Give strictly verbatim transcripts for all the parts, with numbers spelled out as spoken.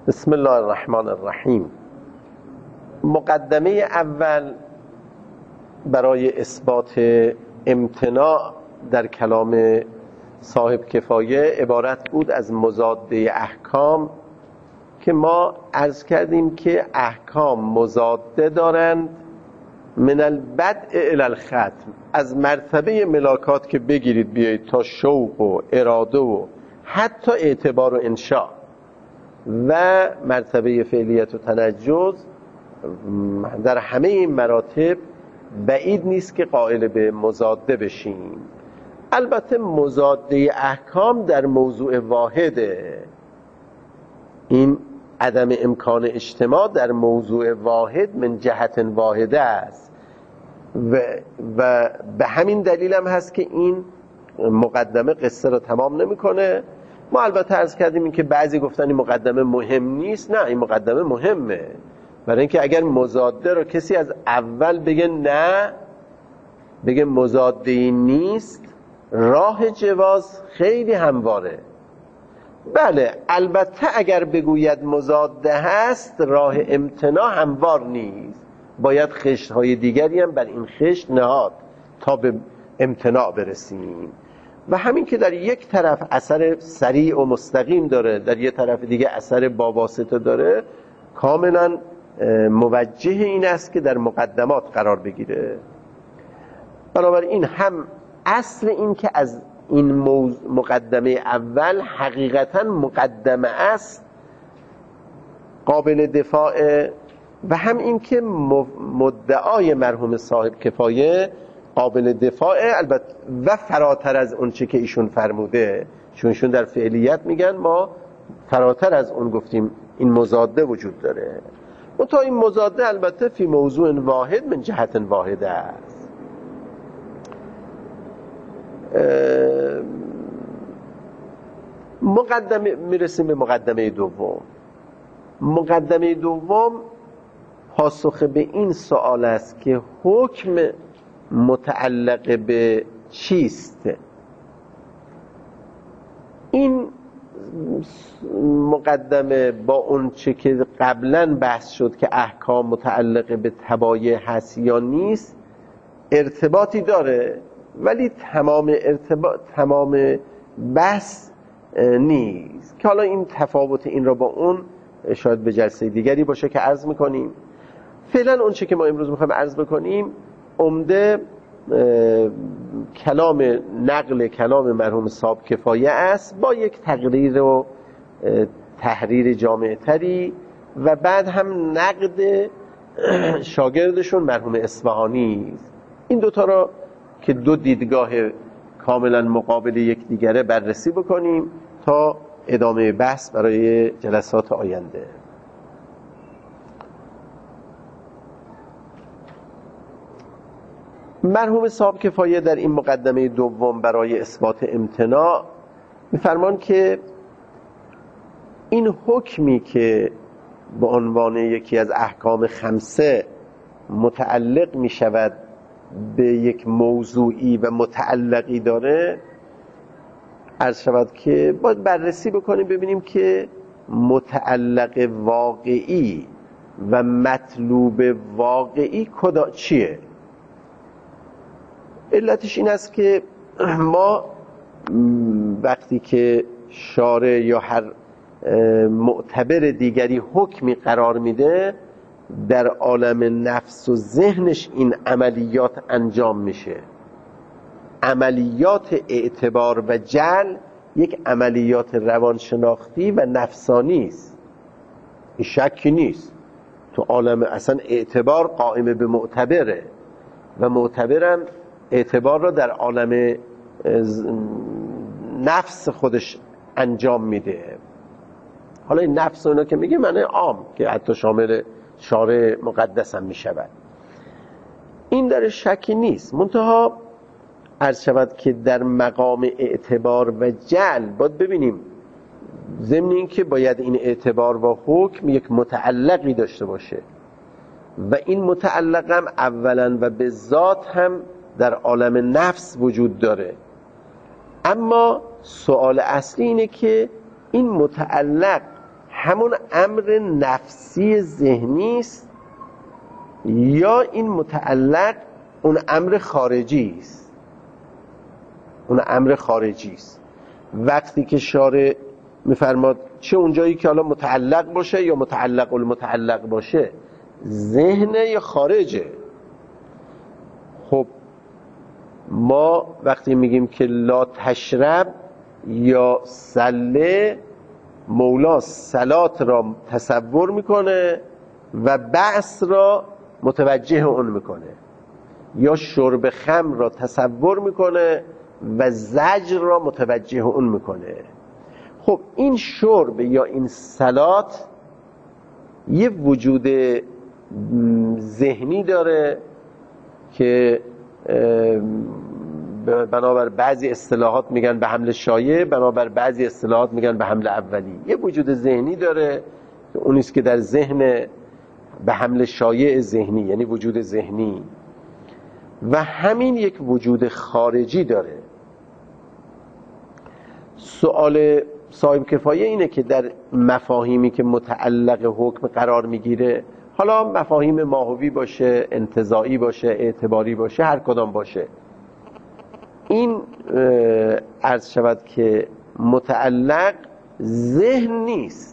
بسم الله الرحمن الرحیم. مقدمه اول برای اثبات امتناع در کلام صاحب کفایه عبارت بود از مضاده احکام که ما عرض کردیم که احکام مضاده دارند من البدء الی الختم، از مرتبه ملاکات که بگیرید بیایید تا شوق و اراده و حتی اعتبار و انشاء و مرتبه فعلیت و تنجز، در همه این مراتب بعید نیست که قائل به مضاده بشیم. البته مضاده احکام در موضوع واحده، این عدم امکان اجتماع در موضوع واحد من جهت واحده است و, و به همین دلیل هم هست که این مقدمه قصه را تمام نمیکنه. ما البته عرض کردیم این که بعضی گفتن این مقدمه مهم نیست. نه، این مقدمه مهمه، برای اینکه اگر مضاده رو کسی از اول بگه نه، بگه مضاده نیست، راه جواز خیلی همواره. بله، البته اگر بگوید مضاده هست، راه امتناع هموار نیست، باید خشت‌های دیگری هم بر این خشت نهاد تا به امتناع برسیم. و همین که در یک طرف اثر سریع و مستقیم داره، در یک طرف دیگه اثر با واسطه داره، کاملا موجه این است که در مقدمات قرار بگیره. بنابراین هم اصل این که از این مقدمه اول حقیقتا مقدمه است قابل دفاع، و هم این که مدعای مرحوم صاحب کفایه قابل دفاع، البته و فراتر از اون چه که ایشون فرموده، چون ایشون در فعلیت میگن ما فراتر از اون گفتیم این مضاده وجود داره. و تا این مضاده البته فی موضوع واحد من جهت واحده است. مقدمه میرسیم به مقدمه دوم. مقدمه دوم پاسخ به این سوال است که حکم متعلق به چیست. این مقدمه با اون چه که قبلا بحث شد که احکام متعلق به تبایع هست یا نیست ارتباطی داره، ولی تمام ارتباط تمام بحث نیست، که حالا این تفاوت این را با اون شاید به جلسه دیگری باشه که عرض میکنیم. فعلا اون چه که ما امروز میخوایم عرض بکنیم عمده کلام نقل کلام مرحوم صاحب کفایه است با یک تقریر و تحریر جامع تری، و بعد هم نقد شاگردشون مرحوم اصفهانی. این دوتا را که دو دیدگاه کاملا مقابل یکدیگره بررسی بکنیم تا ادامه بحث برای جلسات آینده. مرحوم صاحب کفایه در این مقدمه دوم برای اثبات امتناع می‌فرمان که این حکمی که به عنوان یکی از احکام خمسه متعلق می شود به یک موضوعی و متعلقی داره، عرض شود که باید بررسی بکنیم ببینیم که متعلق واقعی و مطلوب واقعی کدا چیه. علتش این است که ما وقتی که شارع یا هر معتبر دیگری حکمی قرار میده، در عالم نفس و ذهنش این عملیات انجام میشه. عملیات اعتبار و جعل یک عملیات روانشناختی و نفسانی است، این شکی نیست. تو عالم اصلا اعتبار قائم به معتبره و معتبرم اعتبار را در عالم نفس خودش انجام میده. حالا این نفس اونا که میگه معنی عام که حتی شامل شارع مقدس هم میشود، این در شکی نیست. منتها عرض شود که در مقام اعتبار و جعل باید ببینیم ضمن این که باید این اعتبار و حکم یک متعلقی داشته باشه، و این متعلق هم اولا و به ذات هم در عالم نفس وجود داره. اما سوال اصلی اینه که این متعلق همون امر نفسی ذهنی است یا این متعلق اون امر خارجی است؟ اون امر خارجی است. وقتی که شارع میفرماد چه اونجایی که حالا متعلق باشه یا متعلق المتعلق باشه، ذهنه یا خارجه؟ خب ما وقتی میگیم که لا تشرب یا سله، مولا صلات را تصور میکنه و بعث را متوجه اون میکنه، یا شرب خمر را تصور میکنه و زجر را متوجه اون میکنه. خب این شرب یا این صلات یه وجود ذهنی داره که بنابر بعضی اصطلاحات میگن به حمل شایع، بنابر بعضی اصطلاحات میگن به حمل اولی. یه وجود ذهنی داره که اونیست که در ذهن به حمل شایع ذهنی، یعنی وجود ذهنی، و همین یک وجود خارجی داره. سوال صاحب کفایه اینه که در مفاهیمی که متعلق حکم قرار میگیره، حالا مفاهیم ماهوی باشه، انتزاعی باشه، اعتباری باشه، هر کدام باشه، این عرض شود که متعلق ذهن نیست،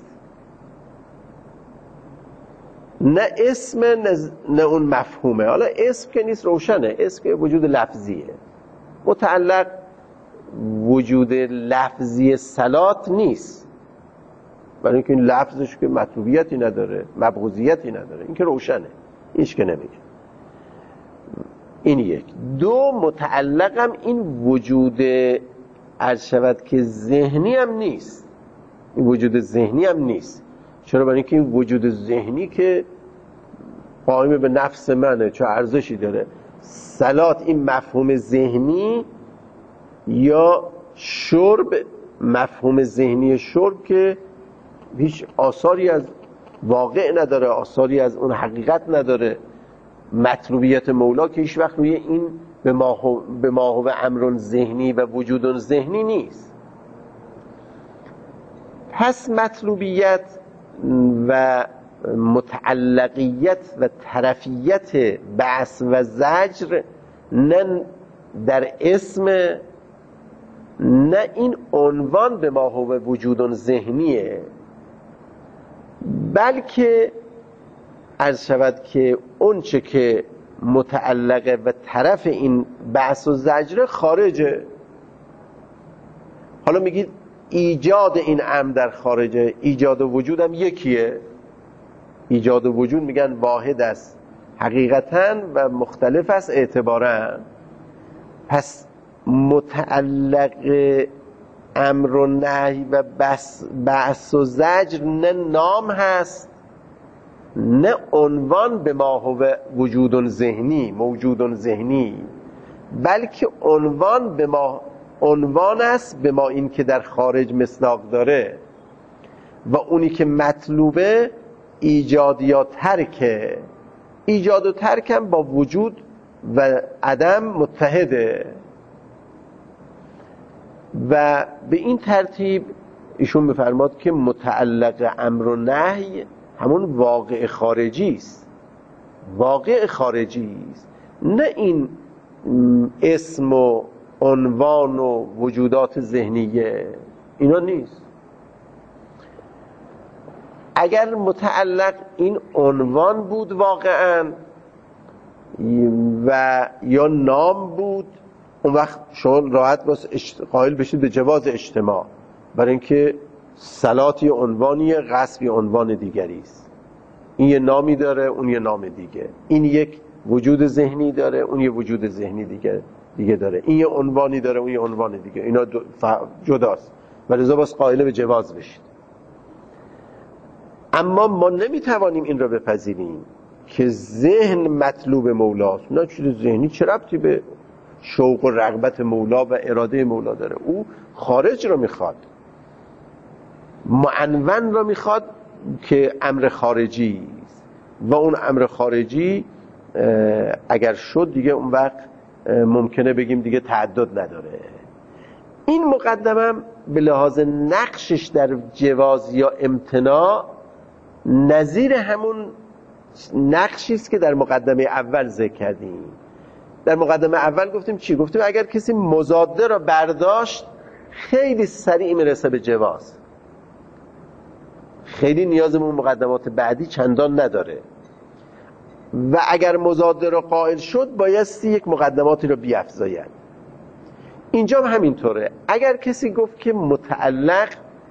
نه اسم نه اون مفهومه. حالا اسم که نیست روشنه، اسم که وجود لفظیه. متعلق وجود لفظی صلات نیست، برای اینکه این لفظش که مطلوبیتی نداره، مبغوضیتی نداره، این که روشنه، هیچ که نمیگه. این یک. دو، متعلقم این وجود عرض شود که ذهنی هم نیست، این وجود ذهنی هم نیست. چرا؟ برای اینکه این وجود ذهنی که قائم به نفس منه، چه ارزشی داره؟ صلات این مفهوم ذهنی یا شرب مفهوم ذهنی شرب که هیچ آثاری از واقع نداره، آثاری از اون حقیقت نداره. مطلوبیت مولا که هیچ وقت روی این به ما به ما هو امر ذهنی و وجود ذهنی نیست. پس مطلوبیت و متعلقیت و طرفیت بعث و زجر نه در اسم، نه این عنوان به ما هو وجود ذهنیه، بلکه عرض شود که اون چه که متعلقه و طرف این بعث و زجر خارجه. حالا میگید ایجاد این امر در خارجه، ایجاد و وجود هم یکیه. ایجاد و وجود میگن واحد است حقیقتاً و مختلف است اعتباراً. پس متعلق امر و نهی و بعث و زجر نه نام هست، نه عنوان به ما هو وجود ذهنی، موجود ذهنی، بلکه عنوان به ما عنوان است به ما این که در خارج مصداق داره و اونی که مطلوبه ایجاد یا ترکه. ایجاد و ترک هم با وجود و عدم متحده و به این ترتیب ایشون بفرماد که متعلق امر و نهی همون واقع خارجی است، واقع خارجی است، نه این اسم و عنوان و وجودات ذهنیه، اینا نیست. اگر متعلق این عنوان بود واقعا و یا نام بود، اون وقت شما راحت باز قائل بشید به جواز اجتماع، برای اینکه صلات یه عنوانی، غصب یه عنوان دیگری است. این یه نامی داره، اون یه نام دیگه. این یک وجود ذهنی داره، اون یه وجود ذهنی دیگه دیگه داره. این یه عنوانی داره، اون یه عنوان دیگه. اینا جداست و لذا باز قائل به جواز بشید. اما ما نمیتوانیم این را بپذیریم که ذهن مطلوب مولاست. نه، چیز ذهنی چه ربطی به شوق و رغبت مولا و اراده مولا داره؟ او خارج را میخواد، معنون را میخواد که امر خارجی است و اون امر خارجی اگر شد دیگه اون وقت ممکنه بگیم دیگه تعدد نداره. این مقدمه به لحاظ نقشش در جواز یا امتناع نظیر همون نقشی است که در مقدمه اول ذکر کردیم. در مقدمه اول گفتیم چی؟ گفتیم اگر کسی مضاده را برداشت خیلی سریع میرسه به جواز، خیلی نیاز به مقدمات بعدی چندان نداره، و اگر مضاده را قائل شد بایستی یک مقدماتی را بیفزاید. اینجا هم همینطوره. اگر کسی گفت که متعلق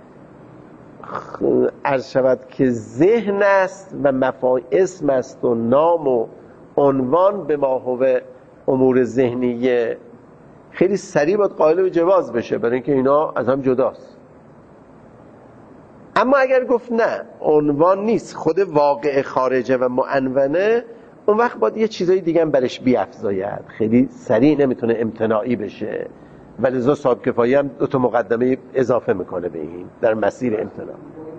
عرض شود که ذهن است و مفاهیم اسم است و نام و عنوان به ما هو امور ذهنیه، خیلی سریع باید قائل به جواز بشه، برای اینکه اینا از هم جداست. اما اگر گفت نه عنوان نیست، خود واقع خارجه و معنونه، اون وقت باید یه چیزای دیگه هم برش بیفزاید، خیلی سریع نمیتونه امتناعی بشه، ولذا صاحب کفایه هم دو تا مقدمه اضافه میکنه به این در مسیر امتناع.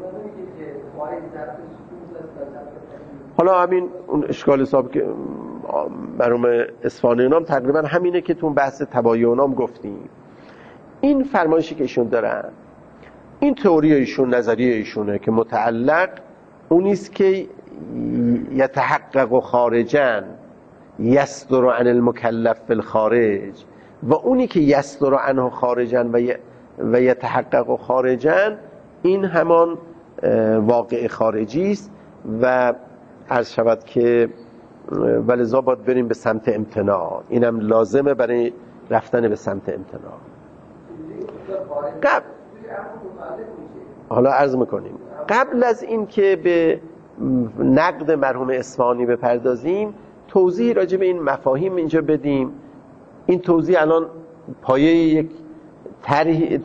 حالا همین اون اشکال صاحب که مرحوم اصفهانی نام تقریبا همینه که تو بحث تبایع نام گفتیم. این فرمایشی که ایشون دارن، این تئوری ایشون، نظریه ایشونه که متعلق اونیست که یتحقق خارجا یصدر عن المکلف فی الخارج، و اونی که یصدر عنه خارجا و یتحقق خارجا این همان واقع خارجی است، و عرض شود که ولذا باید بریم به سمت امتناع. اینم لازمه برای رفتن به سمت امتناع. قبل حالا عرض میکنیم قبل از این که به نقد مرحوم اصفهانی بپردازیم، توضیح راجع به این مفاهیم اینجا بدیم. این توضیح الان پایه یک طرح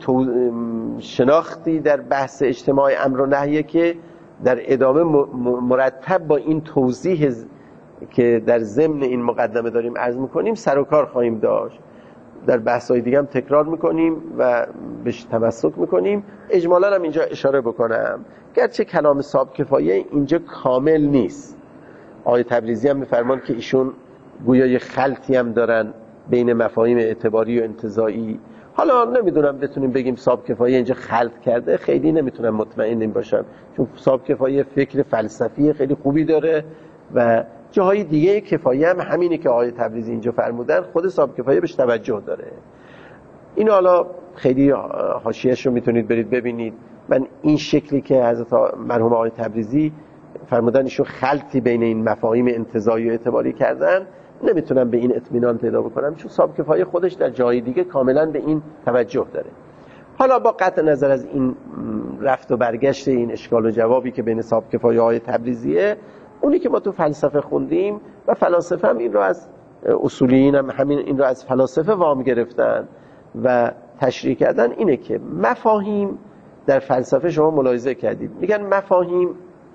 شناختی در بحث اجتماع امر و نهیه که در ادامه مرتب با این توضیح که در ضمن این مقدمه داریم عرض میکنیم سر و کار خواهیم داشت. در بحث‌های دیگه هم تکرار میکنیم و بهش تمسک میکنیم. اجمالاً هم اینجا اشاره بکنم گرچه کلام صاحب کفایه اینجا کامل نیست. آقای تبریزی هم میفرمان که ایشون گویا یه خلطی هم دارن بین مفاهیم اعتباری و انتزاعی. حالا نمیدونم بتونیم بگیم صاحب کفایه اینجا خلط کرده، خیلی نمیتونم مطمئن این باشم، چون صاحب کفایه فکر فلسفی خیلی خوبی داره و جاهای دیگه کفایه هم همینه که آقای تبریزی اینجا فرمودن، خود صاحب کفایه بهش توجه داره. این حالا خیلی حاشیه‌اش رو میتونید برید ببینید. من این شکلی که حضرت مرحوم آقای تبریزی فرمودن ایشون خلطی بین این مفاهیم انتزاعی و اعتباری کردن، نمیتونم به این اطمینان پیدا بکنم، چون صاحب کفایه خودش در جای دیگه کاملا به این توجه داره. حالا با قطع نظر از این رفت و برگشت این اشکال و جوابی که بین صاحب کفایه و آقای تبریزیه، اونی که ما تو فلسفه خوندیم و فلاسفه هم این رو از اصولیین هم همین این رو از فلاسفه وام گرفتن و تشریح کردن، اینه که مفاهیم در فلسفه شما ملاحظه کردید میگن مفاهیم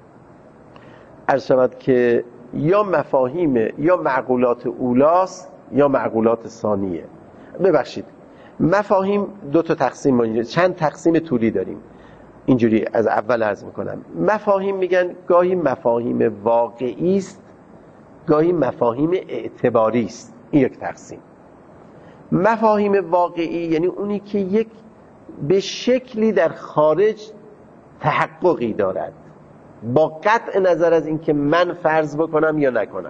عرض شود که یا مفاهیم یا معقولات اولاست یا معقولات ثانیه. ببخشید مفاهیم دو تا تقسیم ما چند تقسیم طولی داریم، اینجوری از اول عرض میکنم. مفاهیم میگن گاهی مفاهیم واقعی است، گاهی مفاهیم اعتباری است. این یک تقسیم. مفاهیم واقعی یعنی اونی که یک به شکلی در خارج تحققی دارد، با قطع نظر از اینکه من فرض بکنم یا نکنم،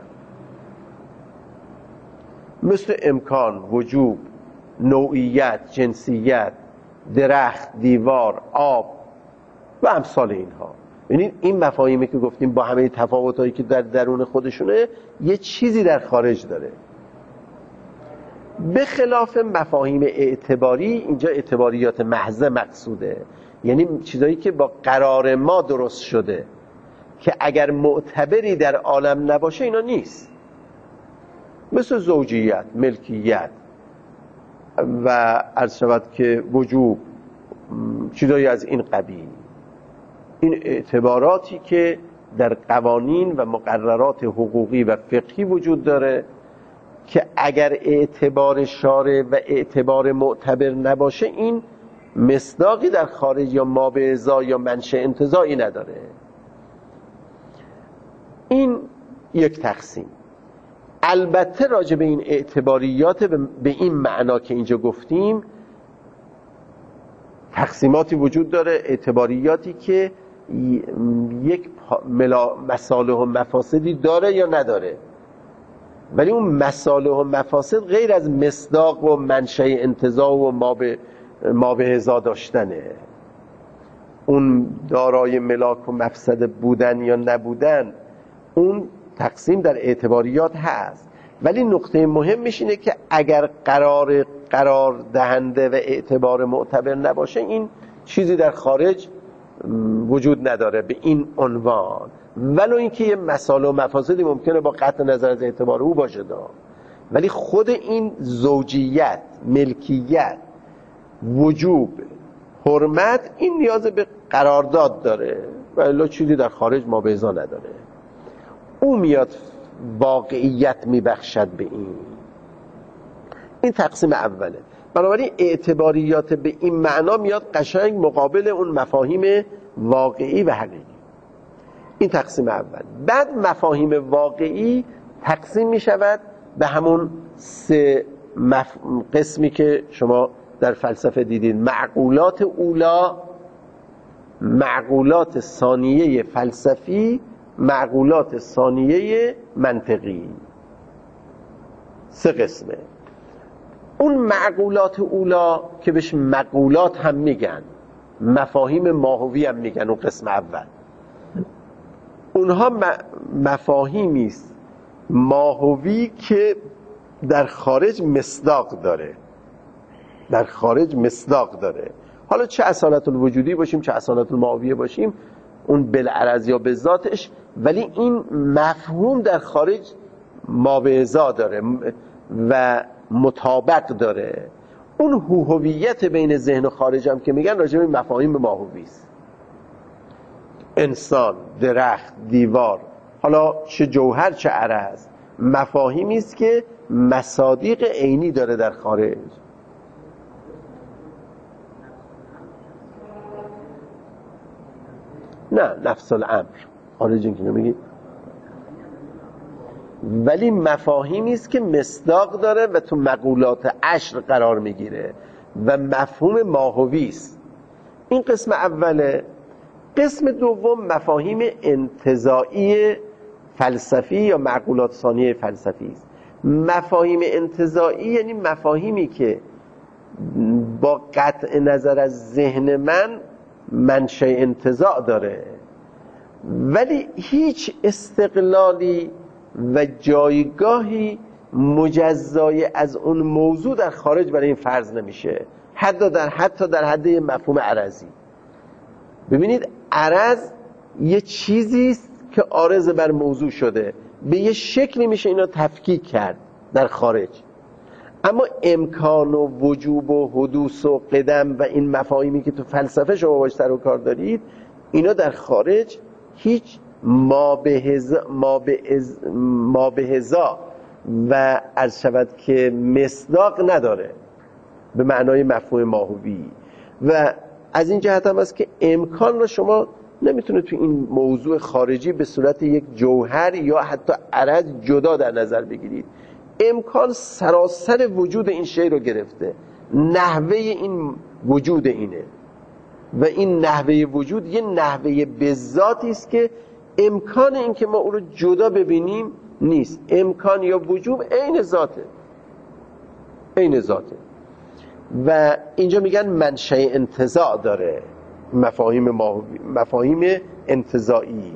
مثل امکان، وجوب، نوعیت، جنسیت، درخت، دیوار، آب و امثال اینها. یعنی این مفاهیمی که گفتیم با همه تفاوتایی که در درون خودشونه یه چیزی در خارج داره. به خلاف مفاهیم اعتباری، اینجا اعتباریات محض مقصوده، یعنی چیزایی که با قرار ما درست شده که اگر معتبری در عالم نباشه اینا نیست، مثل زوجیت، ملکیت و عرض شود که وجوب، چیزایی از این قبیل. این اعتباراتی که در قوانین و مقررات حقوقی و فقهی وجود داره که اگر اعتبار شارع و اعتبار معتبر نباشه این مصداقی در خارج یا مابعضا یا منشأ انتزاعی نداره. این یک تقسیم. البته راجع به این اعتباریات به این معنا که اینجا گفتیم تقسیماتی وجود داره، اعتباریاتی که یک مصالح و مفاسدی داره یا نداره، ولی اون مصالح و مفاسد غیر از مصداق و منشأ انتزاع و ما به هزا داشتنه. اون دارای ملاک و مفسد بودن یا نبودن، اون تقسیم در اعتباریات هست، ولی نقطه مهمش اینه که اگر قرار قرار دهنده و اعتبار معتبر نباشه، این چیزی در خارج وجود نداره به این عنوان، ولو اینکه یه مصالح و مفاسدی ممکنه با قطع نظر از اعتبار او باشه دا. ولی خود این زوجیت، ملکیت، وجوب، حرمت، این نیاز به قرارداد داره و الا چیزی در خارج ما به ازا نداره. او میاد واقعیت میبخشد به این. این تقسیم اوله. بنابراین اعتباریات به این معنا میاد قشنگ مقابل اون مفاهیم واقعی و حقیقی. این تقسیم اول. بعد مفاهیم واقعی تقسیم میشود به همون سه مف... قسمی که شما در فلسفه دیدید: معقولات اولا، معقولات ثانیه فلسفی، معقولات ثانیه منطقی. سه قسمه. اون معقولات اولا که بهش مقولات هم میگن، مفاهیم ماهوی هم میگن، اون قسم اول، اونها مفاهیمی است ماهوی که در خارج مصداق داره، در خارج مصداق داره. حالا چه اصالت الوجودی باشیم چه اصالت الماهویه باشیم، اون بالعرض یا به ذاتش، ولی این مفهوم در خارج مابعضا داره و مطابق داره. اون هویت بین ذهن و خارج هم که میگن راجع به مفاهیم ماهوی است. انسان، درخت، دیوار، حالا چه جوهر چه عرض، مفاهیمی است که مصادیق عینی داره در خارج. نه، نفس الامر خارج این که نمیگی، ولی مفاهیمی است که مصداق داره و تو مقولات عشر قرار میگیره و مفهوم ماهوی است. این قسم اوله. قسم دوم مفاهیم انتزاعی فلسفی یا معقولات ثانیه فلسفی است. مفاهیم انتزاعی یعنی مفاهیمی که با قطع نظر از ذهن من منشأ انتزاع داره، ولی هیچ استقلالی و جایگاهی مجزای از اون موضوع در خارج برای این فرض نمیشه، حتی در حتی در حد مفهوم عرضی. ببینید، عرض یه چیزی است که عارض بر موضوع شده، به یه شکلی میشه اینا تفکیک کرد در خارج، اما امکان و وجوب و حدوث و قدم و این مفاهیمی که تو فلسفه شما باش سر و کار دارید، اینا در خارج هیچ ما به هزا و عرض شود که مصداق نداره به معنای مفهوم ماهوی. و از این جهت هم است که امکان را شما نمیتونه تو این موضوع خارجی به صورت یک جوهر یا حتی عرض جدا در نظر بگیرید. امکان سراسر وجود این شی رو گرفته، نحوه این وجود اینه و این نحوه وجود یه نحوه به ذاتی است که امکان این که ما او رو جدا ببینیم نیست. امکان یا وجود عین ذاته، عین ذاته. و اینجا میگن منشأ انتزاع داره، مفاهیم ماهوی، مفاهیم انتزاعی.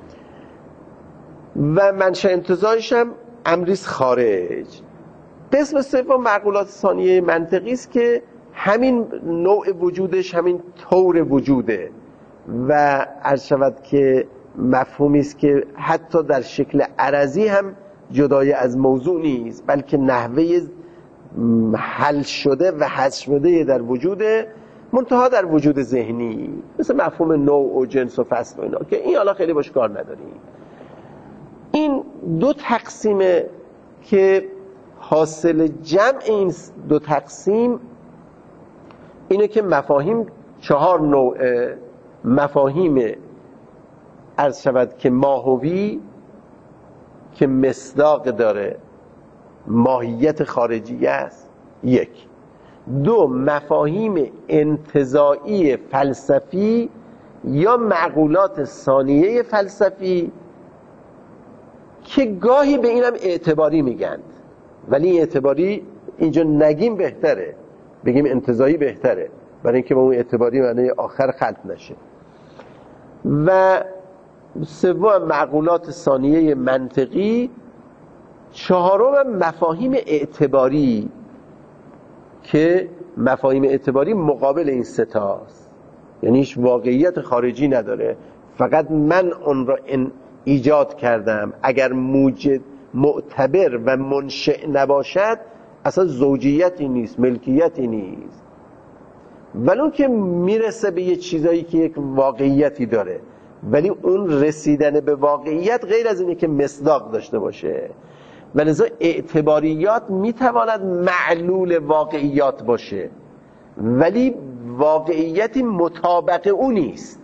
و منشأ انتزاعش هم امریست خارج. قسم سوم معقولات ثانیه منطقی است که همین نوع وجودش همین طور وجوده و عرض شود که مفهومی است که حتی در شکل عرضی هم جدای از موضوع نیست، بلکه نحوه حل شده و حذف شده در وجود، منتها در وجود ذهنی، مثل مفهوم نوع و جنس و فصل و اینا که این حالا خیلی باش کار نداریم. این دو تقسیمه که حاصل جمع این دو تقسیم اینه که مفاهیم چهار نوع مفاهیم عرض شود که ماهوی که مصداق داره، ماهیت خارجی است، یک. دو، مفاهیم انتزاعی فلسفی یا معقولات ثانیه فلسفی که گاهی به اینم اعتباری میگن، ولی اعتباری اینجا نگیم بهتره، بگیم انتزاعی بهتره، برای اینکه با اون اعتباری معنی آخر خلط نشه. و سوم معقولات ثانیه منطقی. چهارم مفاهیم اعتباری که مفاهیم اعتباری مقابل این سه تاست، یعنی هیچ واقعیت خارجی نداره، فقط من اون را ایجاد کردم. اگر موجد معتبر و منشئ نباشد اصلا زوجیتی نیست، ملکیتی نیست، ولو که میرسه به یه چیزایی که یک واقعیتی داره، ولی اون رسیدن به واقعیت غیر از اینه که مصداق داشته باشه. و لذا اعتباریات میتواند معلول واقعیات باشه، ولی واقعیتی مطابق اون نیست.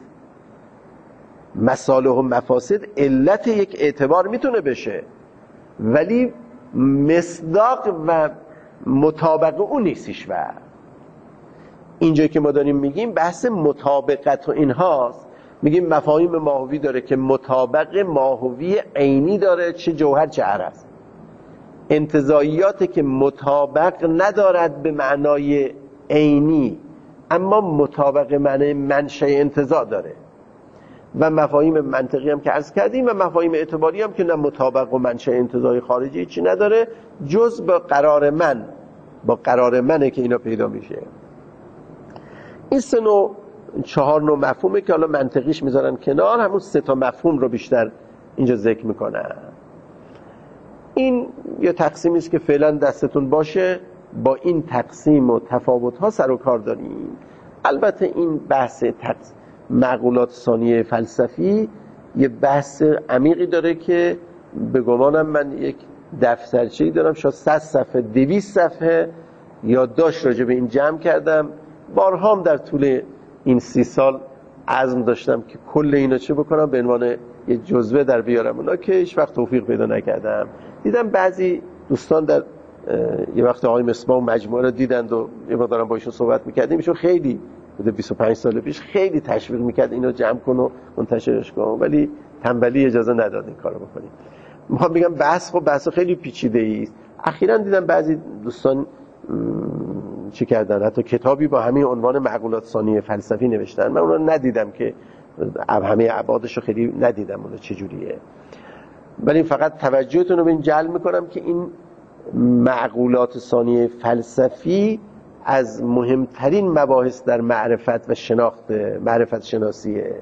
مصالح و مفاسد علت یک اعتبار میتونه بشه، ولی مصداق و مطابق اون نیست هیچ وقت. اینجایی که ما داریم میگیم بحث مطابقت و اینهاست. میگیم مفاهیم ماهوی داره که مطابق ماهوی عینی داره، چه جوهر چه عرض. انتزاعیاتی که مطابق ندارد به معنای عینی، اما مطابق معنای منشأ انتزاع داره. و مفاهیم منطقی هم که عرض کردیم، و مفاهیم اعتباری هم که نه مطابق و منشأ انتزاعی خارجی چی نداره، جز با قرار من، با قرار منه که اینا پیدا میشه. این سه نوع، چهار نوع مفهومه که حالا منطقیش میذارن کنار، همون سه تا مفهوم رو بیشتر اینجا ذکر میکنن. این یه تقسیمی است که فعلا دستتون باشه، با این تقسیم و تفاوت‌ها سر و کار داریم. البته این بحث تقسیم معقولات ثانیه فلسفی یه بحث عمیقی داره که به گمانم من یک دفترچه‌ای دارم شاید صد صفحه دویست صفحه یادداشت راجع به این جمع کردم. بارها هم در طول این سی سال عزم داشتم که کل اینا چه بکنم به عنوان یه جزوه در بیارم، اونا که هیچ وقت توفیق پیدا نکردم. دیدم بعضی دوستان در یه وقت آقای مصباح مجموعه رو دیدند و یه وقت دارم با ایشون صحبت می‌کردیم، ایشون خیلی بوده بیست و پنج سال پیش خیلی تشویق می‌کرد اینو جمع کن و منتشرش کن، ولی تنبلی اجازه نداد این کارو بکنیم. میخوام بگم بحث خب بحث خیلی پیچیده‌ای است. اخیراً دیدم بعضی دوستان چی کردن، حتی کتابی با همین عنوان معقولات ثانیه فلسفی نوشتن. من اون رو ندیدم که همه ابعادش رو خیلی ندیدم اون چجوریه، ولی فقط توجهتون رو به این جلب میکنم که این معقولات ثانیه فلسفی از مهمترین مباحث در معرفت و شناخت، معرفت شناسیه.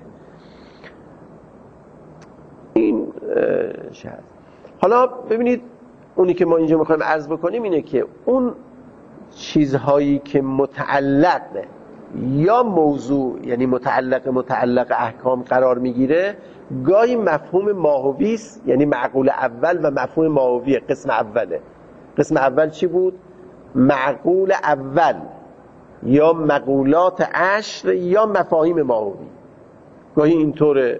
این شهر. حالا ببینید اونی که ما اینجا میخوایم عرض بکنیم اینه که اون چیزهایی که متعلق یا موضوع، یعنی متعلق متعلق احکام قرار میگیره، گاهی مفهوم ماهوی است، یعنی معقول اول و مفهوم ماهوی قسم اوله. قسم اول چی بود؟ معقول اول یا مقولات عشر یا مفاهیم ماهوی. گاهی اینطوره،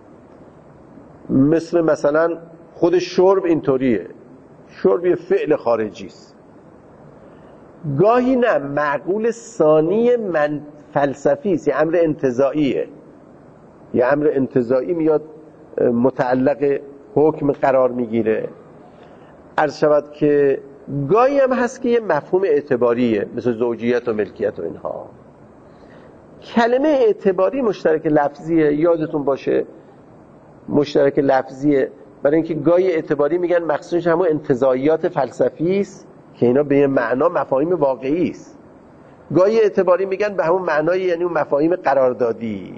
مثل مثلا خود شرب اینطوریه، شرب یه فعل خارجی است. گاهی نه، معقول ثانی من فلسفی است، یه امر انتزاعیه، یه امر انتزاعی میاد متعلق حکم قرار میگیره. عرض شود که گاهی هم هست که یه مفهوم اعتباریه، مثل زوجیت و ملکیت و اینها. کلمه اعتباری مشترک لفظیه، یادتون باشه مشترک لفظیه، برای اینکه گاهی اعتباری میگن مقصودش همون انتزاعیات فلسفی است که اینا به معنا مفاهیم واقعی است. گاهی اعتباری میگن به همون معنای، یعنی اون مفاهیم قراردادی.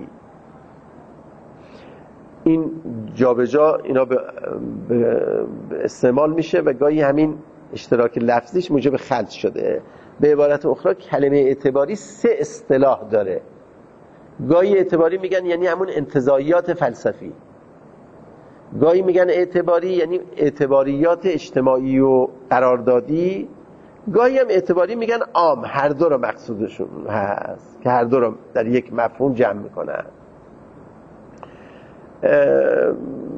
این جابجا اینا به استعمال میشه و گاهی همین اشتراک لفظیش موجب خلط شده. به عبارت اخرى کلمه اعتباری سه اصطلاح داره. گاهی اعتباری میگن یعنی همون انتزاعیات فلسفی، گاهی میگن اعتباری یعنی اعتباریات اجتماعی و قراردادی، گاهی هم اعتباری میگن عام، هر دو رو مقصودشون هست که هر دو رو در یک مفهوم جمع میکنن.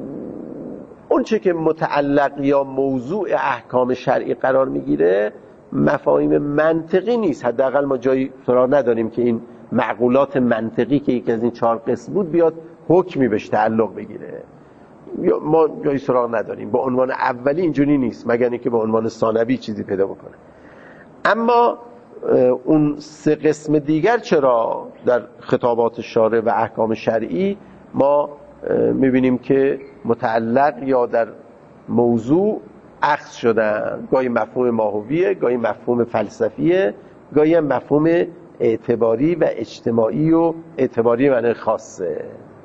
اون چه که متعلق یا موضوع احکام شرعی قرار میگیره مفاهیم منطقی نیست. حداقل ما جایی سراغ نداریم که این معقولات منطقی که یکی از این چهار قسم بود بیاد حکمی بهش تعلق بگیره. ما جایی سراغ نداریم. با عنوان اولی اینجوری نیست، مگر اینکه با عنوان ثانوی چیزی پیدا بکنه. اما اون سه قسم دیگر چرا در خطابات شارع و احکام شرعی ما میبینیم که متعلق یا در موضوع اخذ شدن؟ گاهی مفهوم ماهویه، گاهی مفهوم فلسفیه، گاهی هم مفهوم اعتباری و اجتماعی و اعتباری معنی خاصه.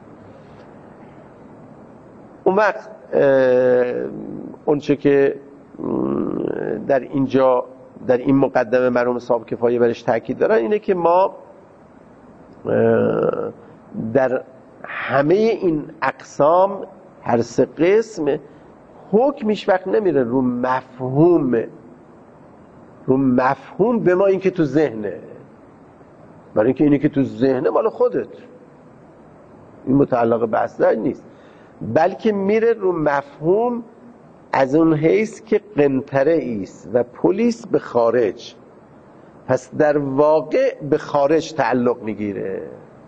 اون وقت اون چه که در اینجا در این مقدمه مرحوم صاحب کفایه برش تاکید دارن اینه که ما در همه این اقسام هر سه قسم حکم هیچ وقت نمیره رو مفهوم رو مفهوم به ما این که تو ذهنه، برای اینکه اینی که تو ذهنه مال خودت، این متعلق به اصل نیست، بلکه میره رو مفهوم از اون حیث که قنطره ایست و پلیس به خارج، پس در واقع به خارج تعلق میگیره.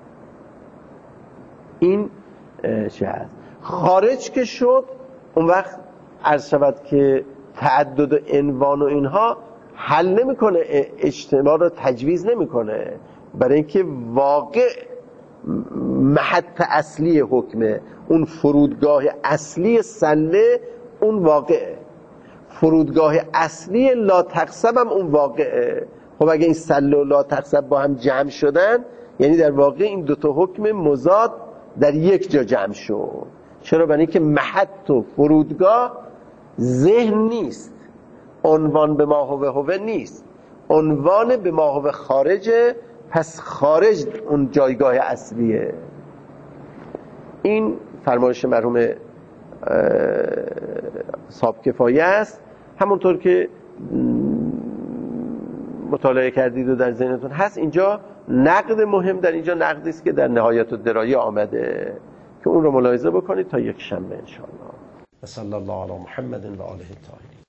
این چه هست؟ خارج که شد اون وقت عرض شود که تعدد عنوان و اینها حل نمیکنه، اجتماع رو تجویز نمیکنه، برای اینکه واقع محط اصلی حکمه، اون فرودگاه اصلی سله اون واقعه، فرودگاه اصلی لا تقسب هم اون واقعه. خب اگه این سله و لا تقسب با هم جمع شدن، یعنی در واقع این دوتا حکم مضاد در یک جا جمع شد. چرا؟ برای اینکه محط و فرودگاه ذهن نیست، عنوان به ماهوه هوه نیست، عنوان به ماهوه خارجه، پس خارج اون جایگاه اصلیه. این فرمایش مرحوم صاحب کفایه است. همونطور که مطالعه کردید و در ذهنتون هست، اینجا نقد مهم در اینجا نقدی است که در نهایت الدرایه آمده که اون رو ملاحظه بکنید تا یک شنبه ان شاء الله. صلی الله علی محمد و آله الطاهرین.